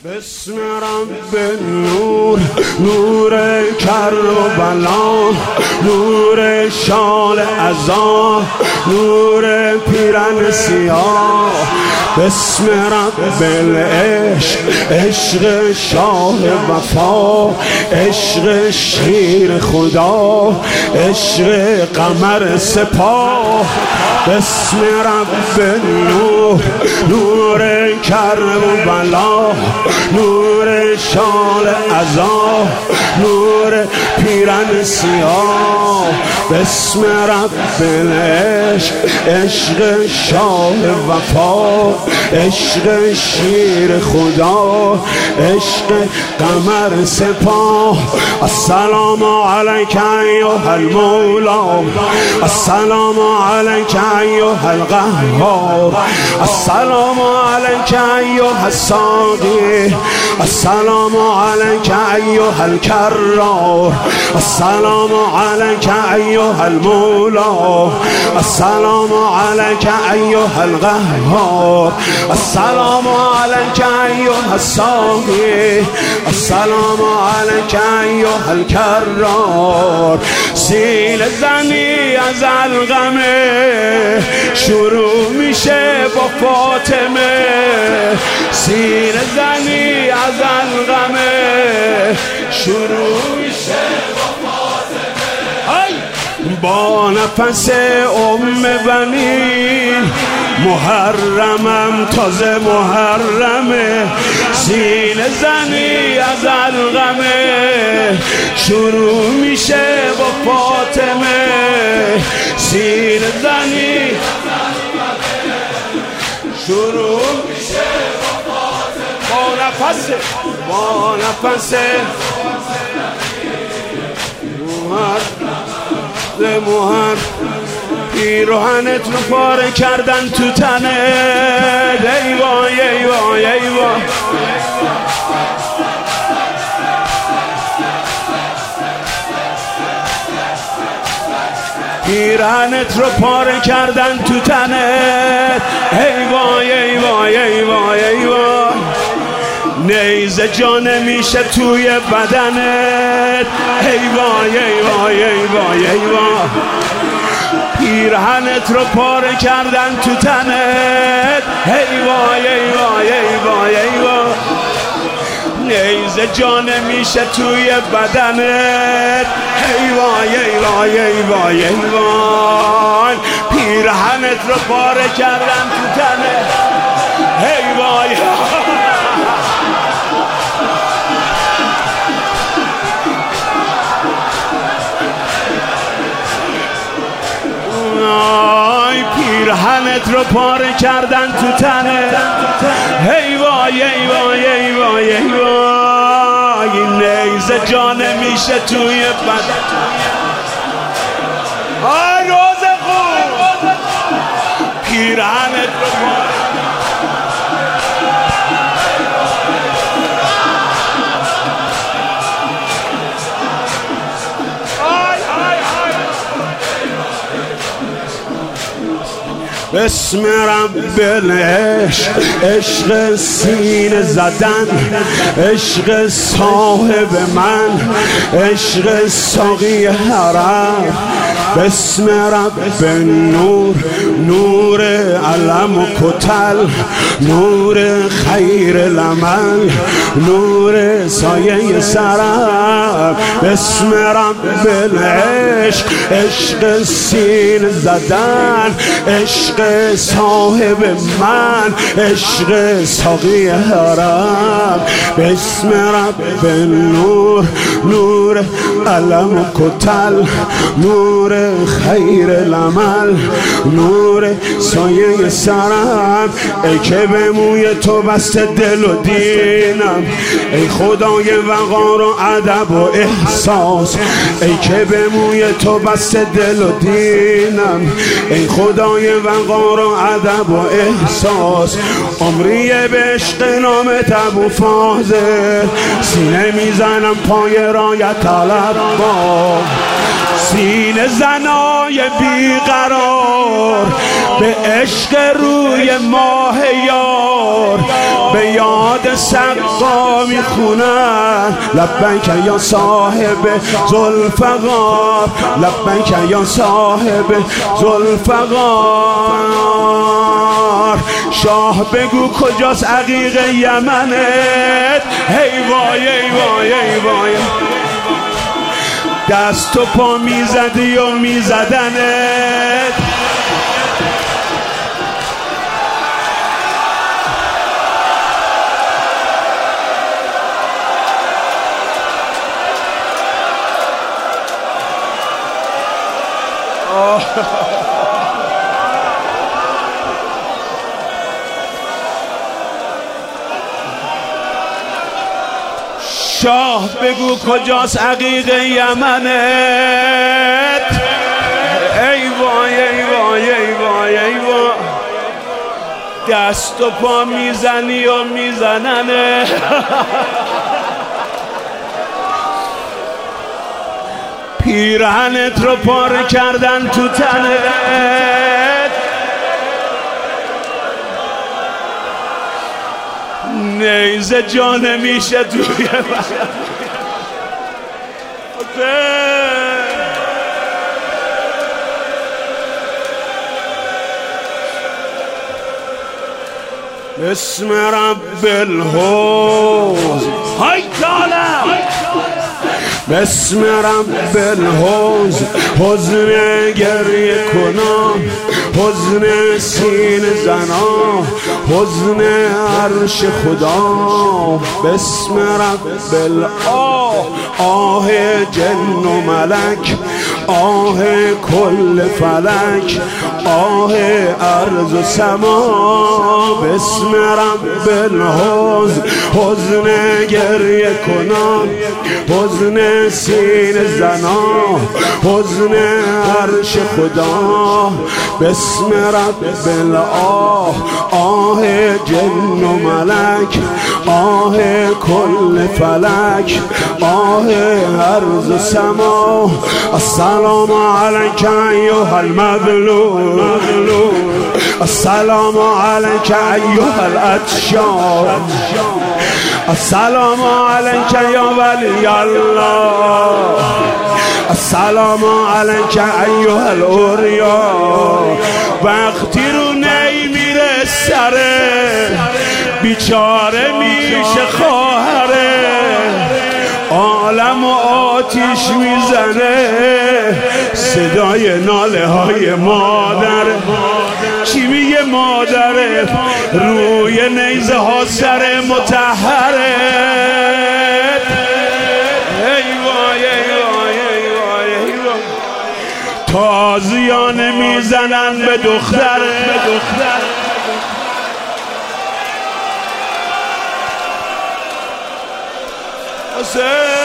بسم رب نور، نور کربلا، نور شال عزا، نور پیرن سیاه. بسم رب العشق، عشق شاه وفا، عشق شیر خدا، عشق قمر سپاه. بسم رب نور، نور کربلا، نور شال عزا، نور پیرن سیاه. بسم رب العشق، عشق شاه وفا، عشق شیر خدا، عشق قمر سپاه. السلام علیک ایها المولا، السلام علیک ایها القهار، السلام علیک ایها الساقی، السلام علیک ایها الکرار، السلام علیک ایها المولا، السلام علیک ایها القهار، السلام علیک ایها الساقی، السلام علیک ایها الکرار. سینه زنی از القمه شروع میشه با فاطمه، سینه زنی از القمه شروع میشه با فاطمه. با نفس بنی محرمم تازه محرمه، سینه زنی از القمه شروع میشه با فاطمه، سینه زنی شروع میشه با فاطمه. با نفس محر پیراهنت رو پاره کردن تو تنت. ای وای ای وای ای وای، پیراهنت رو پاره کردن تو تنت. ای وای ای وای ای وای ای وای، نیزه جا نمیشه توی بدنت. ای وای ای وای ای وای ای وای، پیرهنت رو پاره کردن تو تنت. ای وای ای وای ای وای ای وای، نیزه جا نمیشه توی بدنت. ای وای ای وای ای وای ای وای، پیرهنت رو پاره کردن تو تنت. ای وای پیرهنت رو پاره کردن تو تنت. ای وای ای وای ای وای ای وای، نیزه جا نمیشه توی بدن. آی روز خوب، پیرهنت رو پاره. بسم رب العشق، عشق سینه زدن، عشق صاحب من، عشق ساقی حرم. بسم رب نور، نور علم و کتل، نور خیر العمل، نور سایه سرم. بسم رب العشق، عشق سینه زدن، عشق صاحب من، عشق ساقی حرم. بسم رب نور، نور علم و کتل، نور خیر العمل، نور سایه سرم. ای که به موی تو بسته دل و دینم، ای خدای وقار و ادب و احساس. ای که به موی تو بسته دل و دینم، ای خدای وقار و ادب و احساس. عمریه به عشق نامت ابو فاضل، سینه میزنم پای رایت طلب با، سینه زنای بیقرار به عشق روی ماه یار به یاد سقا میخونن لبیک یا صاحب ذوالفقار لبیک یا صاحب ذوالفقار شاه بگو کجاست عقیق یمنت هی وای ای وای ای وای دست و پا میزدی و میزدنت شاه بگو کجاست عقیق یمنت ای وای ای وای ای وای ای وای دست و پا میزنی و میزننه پیرهنت رو پاره کردن تو تنت نیزه جان میشه توی اسم رب الحوض های کالم بسم رب الحوض حزن گریه کنم حزن سینه زنا حزن عرش خدا بسم رب الآه آه جن و ملک آه کل فلک آه ارض و سما بسم رب الحوض حزن گریه کنم حزن سینه زنا حزن عرش خدا بسم رب الآه آه جن و ملک آه کل فلک آه ارض و سما السلام علیک ایها المظلوم السلام علیک ایها الاتشار السلام علیک یا ولی الله السلام علیک ایها الاوریا وقتی رو نمیره سره بیچاره میشه خواهره عالم و آتیش میزنه صدای ناله های مادر چی میگه مادره روی نیزه ها سر مطهره ای وای ای وای ای وای ای وای تازیانه میزنن به دختره حسین